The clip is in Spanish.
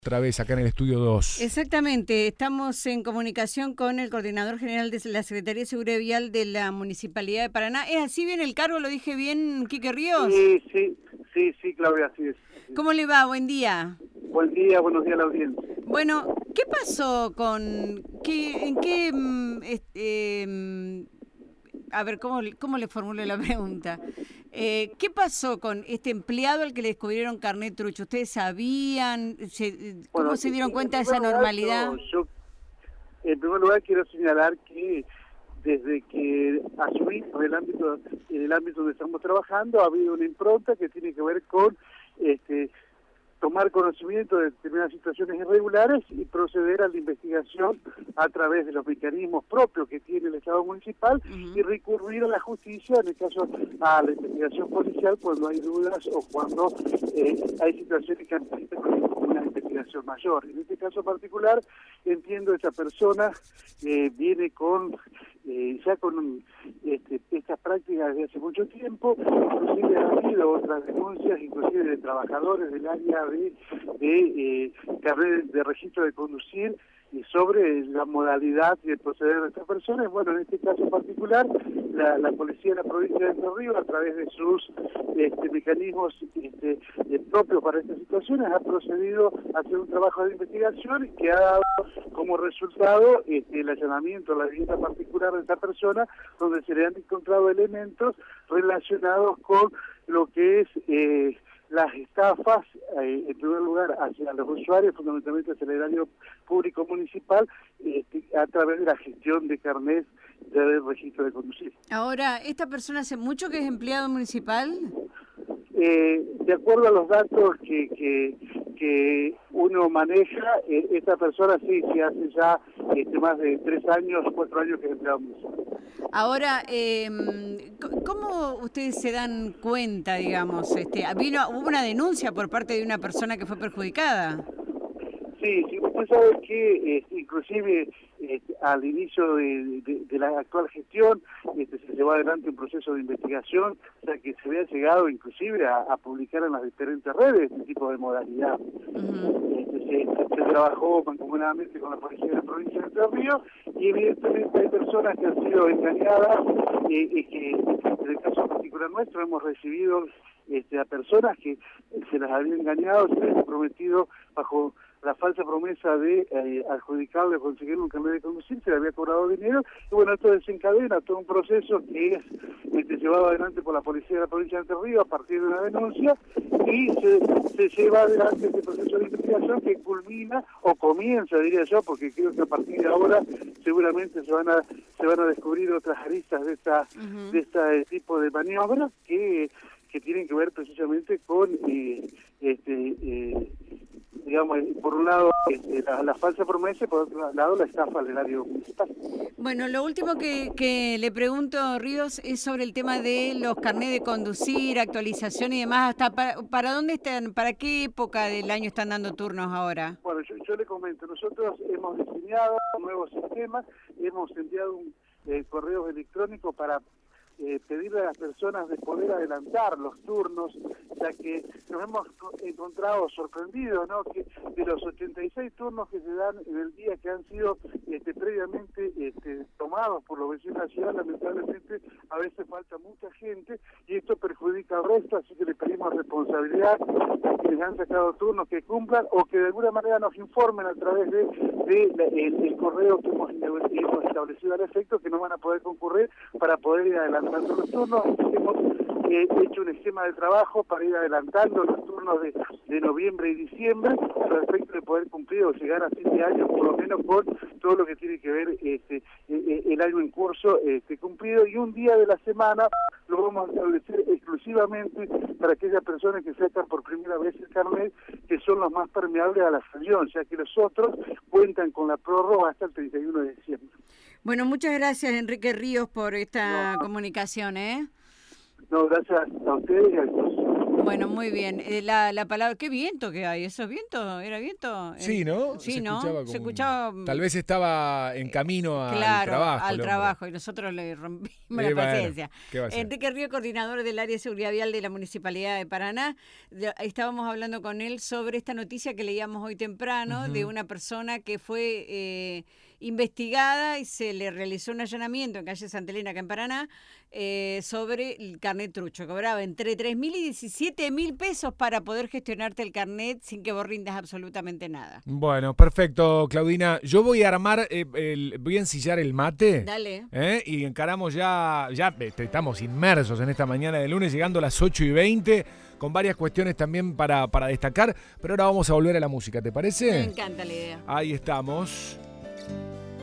Otra vez acá en el estudio 2. Exactamente, estamos en comunicación con el coordinador general de la Secretaría de Seguridad Vial de la Municipalidad de Paraná. ¿Es así bien el cargo? ¿Lo dije bien, Quique Ríos? Sí, Claudia, así es. ¿Cómo le va? Buen día. Buen día, buenos días a la audiencia. Bueno, ¿qué pasó con... a ver, ¿cómo le formulo la pregunta? ¿Qué pasó con este empleado al que le descubrieron carnet trucho? ¿Ustedes sabían? ¿Cómo se dieron cuenta de esa normalidad? Yo, en primer lugar, quiero señalar que desde que asumí en el ámbito donde estamos trabajando, ha habido una impronta que tiene que ver con tomar conocimiento de determinadas situaciones irregulares y proceder a la investigación a través de los mecanismos propios que tiene el Estado municipal y recurrir a la justicia, en el caso a la investigación policial, cuando hay dudas o cuando hay situaciones que ameritan una investigación mayor. En este caso particular, entiendo que esa persona viene con estas prácticas desde hace mucho tiempo. Inclusive ha habido otras denuncias, inclusive de trabajadores del área de carnet de registro de conducir y sobre la modalidad de proceder de estas personas. Bueno, en este caso particular, la policía de la provincia de Entre Ríos, a través de sus mecanismos propios para estas situaciones, ha procedido a hacer un trabajo de investigación que ha dado como resultado el allanamiento a la vivienda particular de esta persona, donde se le han encontrado elementos relacionados con lo que es las estafas, en primer lugar, hacia los usuarios, fundamentalmente hacia el erario público municipal, a través de la gestión de carnet de registro de conducir. Ahora, ¿esta persona hace mucho que es empleado municipal? De acuerdo a los datos que uno maneja, esta persona sí hace ya más de 4 años que es empleado municipal. Ahora, ¿cómo ustedes se dan cuenta, digamos? ¿Hubo una denuncia por parte de una persona que fue perjudicada? Sí, usted sabe que inclusive al inicio de la actual gestión se llevó adelante un proceso de investigación, o sea que se había llegado inclusive a publicar en las diferentes redes este tipo de modalidad. Se trabajó mancomunadamente con la policía de la provincia de Entre Ríos y evidentemente hay personas que han sido engañadas, que en el caso particular nuestro hemos recibido a personas que se las había engañado, se les había prometido bajo la falsa promesa de adjudicarle o conseguir un carnet de conducir, se le había cobrado dinero, y bueno, esto desencadena todo un proceso que es llevado adelante por la policía de la provincia de Entre Ríos a partir de una denuncia, y se lleva adelante este proceso de investigación que culmina, o comienza, diría yo, porque creo que a partir de ahora seguramente se van a descubrir otras aristas de este tipo de maniobras que tienen que ver precisamente con digamos, por un lado la falsa promesa y por otro lado la estafa al erario municipal. Bueno, lo último que le pregunto, Ríos, es sobre el tema de los carnés de conducir, actualización y demás. ¿Hasta para dónde están, para qué época del año están dando turnos ahora? Bueno, yo le comento, nosotros hemos diseñado un nuevo sistema, hemos enviado correos electrónicos para pedirle a las personas de poder adelantar los turnos, ya que nos hemos encontrado sorprendidos, ¿no?, que de los 86 turnos que se dan en el día que han sido previamente tomados por los vecinos de la ciudad, lamentablemente a veces falta mucha gente y esto perjudica al resto, así que le pedimos responsabilidad a quienes han sacado turnos que cumplan o que de alguna manera nos informen a través el correo que hemos establecido al efecto, que no van a poder concurrir para poder ir adelantando los turnos. Hemos hecho un esquema de trabajo para ir adelantando los turnos de noviembre y diciembre al efecto de poder cumplir o llegar a fin de año por lo menos con todo lo que tiene que ver el año en curso cumplido, y un día de la semana lo vamos a establecer exclusivamente para aquellas personas que sacan por primera vez el carnet, que son los más permeables a la sanción, ya que los otros cuentan con la prórroga hasta el 31 de diciembre. Bueno, muchas gracias, Enrique Ríos, por esta comunicación, No, gracias a ustedes y a todos. Bueno, muy bien. La palabra, qué viento que hay. ¿Eso es viento? ¿Era viento? Sí, ¿no? Sí, se ¿no? Escuchaba Se escuchaba. Tal vez estaba en camino al Claro, trabajo. al trabajo, y nosotros le rompimos la paciencia. Bueno, ¿qué va a hacer? Enrique Río, coordinador del área de seguridad vial de la Municipalidad de Paraná, estábamos hablando con él sobre esta noticia que leíamos hoy temprano de una persona que fue investigada y se le realizó un allanamiento en calle Santa Elena, acá en Paraná, sobre el carnet trucho. Cobraba entre 3.000 y 17.000 pesos para poder gestionarte el carnet sin que vos rindas absolutamente nada. Bueno, perfecto, Claudina. Yo voy a armar, voy a ensillar el mate. Dale. Y encaramos ya estamos inmersos en esta mañana de lunes, llegando a las 8:20, con varias cuestiones también para destacar. Pero ahora vamos a volver a la música, ¿te parece? Me encanta la idea. Ahí estamos.